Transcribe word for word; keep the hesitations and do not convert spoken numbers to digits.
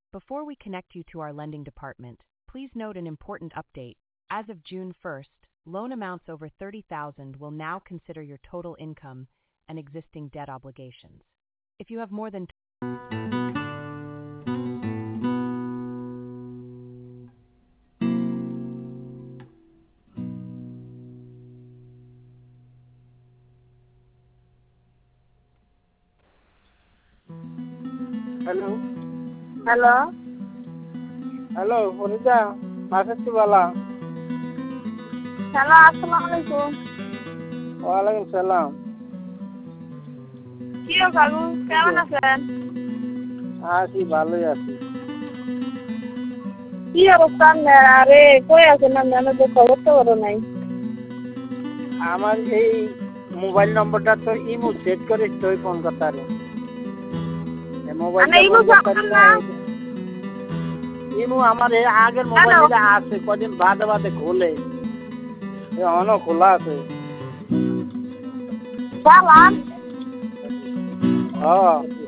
Before we connect you to our lending department, please note an important update. As of June first, loan amounts over thirty thousand will now consider your total income and existing debt obligations. If you have more than hello hello hello Punita माफी वाला hello আসসালামু আলাইকুম ওয়ালাইকুম সালাম কি গো কাকু কেমন আছেন আছি ভালোই আছি কি অবস্থা আপনার আরে কই আছেন আপনার তো খবর তো বড় নাই আমার এই মোবাইল নম্বরটা তো ইমো সেট করে তুই ফোন করতে পারে মোবাইল আমি ইমো করতাম না ইমো আমার এই আগের মোবাইলে আছে কদিন বাদে বাদে খোলে এ অন খোলা আছে চালান হ্যাঁ